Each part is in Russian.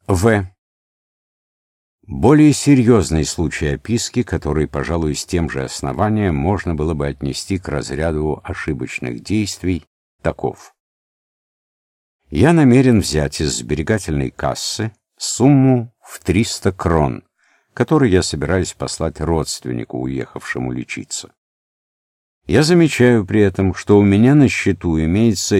В. Более серьезный случай описки, который, пожалуй, с тем же основанием можно было бы отнести к разряду ошибочных действий, таков. Я намерен взять из сберегательной кассы сумму в 300 крон, которую я собираюсь послать родственнику, уехавшему лечиться. Я замечаю при этом, что у меня на счету имеется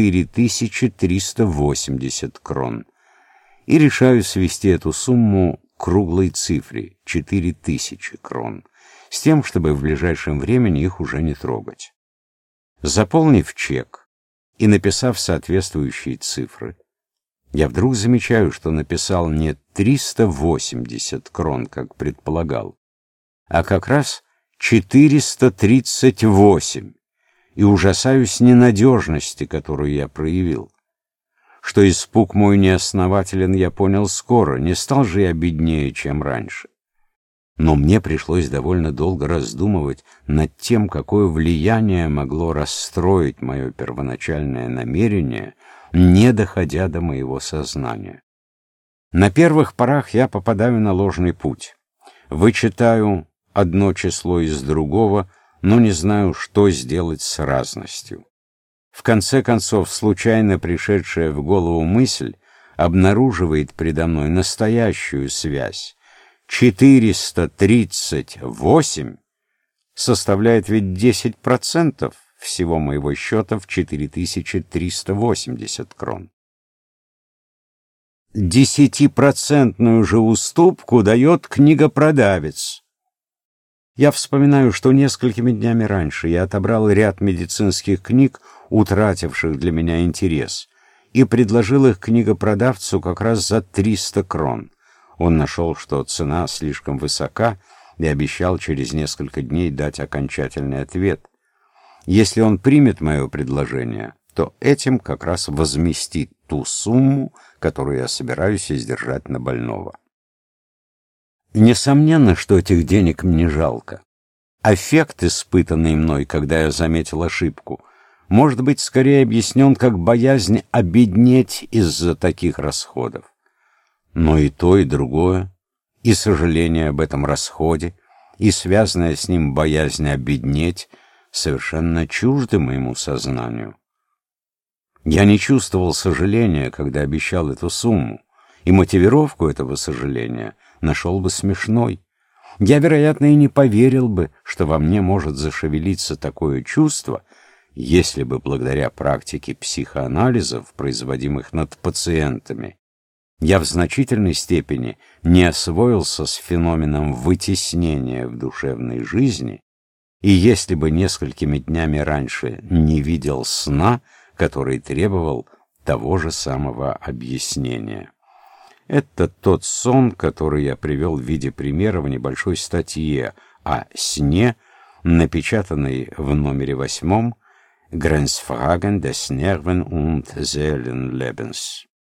4380 крон, и решаю свести эту сумму к круглой цифре 4000 крон, с тем, чтобы в ближайшем времени их уже не трогать. Заполнив чек и написав соответствующие цифры, я вдруг замечаю, что написал не 380 крон, как предполагал, а как раз 438, и ужасаюсь ненадежности, которую я проявил. Что испуг мой неоснователен, я понял скоро, не стал же я беднее, чем раньше. Но мне пришлось довольно долго раздумывать над тем, какое влияние могло расстроить мое первоначальное намерение, не доходя до моего сознания. На первых порах я попадаю на ложный путь. Вычитаю одно число из другого, но не знаю, что сделать с разностью. В конце концов, случайно пришедшая в голову мысль обнаруживает предо мной настоящую связь. 438 составляет ведь 10% всего моего счета в 4380 крон. 10% же уступку дает книгопродавец. Я вспоминаю, что несколькими днями раньше я отобрал ряд медицинских книг, утративших для меня интерес, и предложил их книгопродавцу как раз за 300 крон. Он нашел, что цена слишком высока, и обещал через несколько дней дать окончательный ответ. Если он примет мое предложение, то этим как раз возместит ту сумму, которую я собираюсь издержать на больного. Несомненно, что этих денег мне жалко. Эффект, испытанный мной, когда я заметил ошибку, может быть скорее объяснен как боязнь обеднеть из-за таких расходов. Но и то, и другое, и сожаление об этом расходе, и связанная с ним боязнь обеднеть, совершенно чужды моему сознанию. Я не чувствовал сожаления, когда обещал эту сумму, и мотивировку этого сожаления нашел бы смешной. Я, вероятно, и не поверил бы, что во мне может зашевелиться такое чувство, если бы благодаря практике психоанализов, производимых над пациентами, я в значительной степени не освоился с феноменом вытеснения в душевной жизни, и если бы несколькими днями раньше не видел сна, который требовал того же самого объяснения. Это тот сон, который я привел в виде примера в небольшой статье о сне, напечатанной в номере 8 «Grenzfragen des Nerven- und Seelenlebens».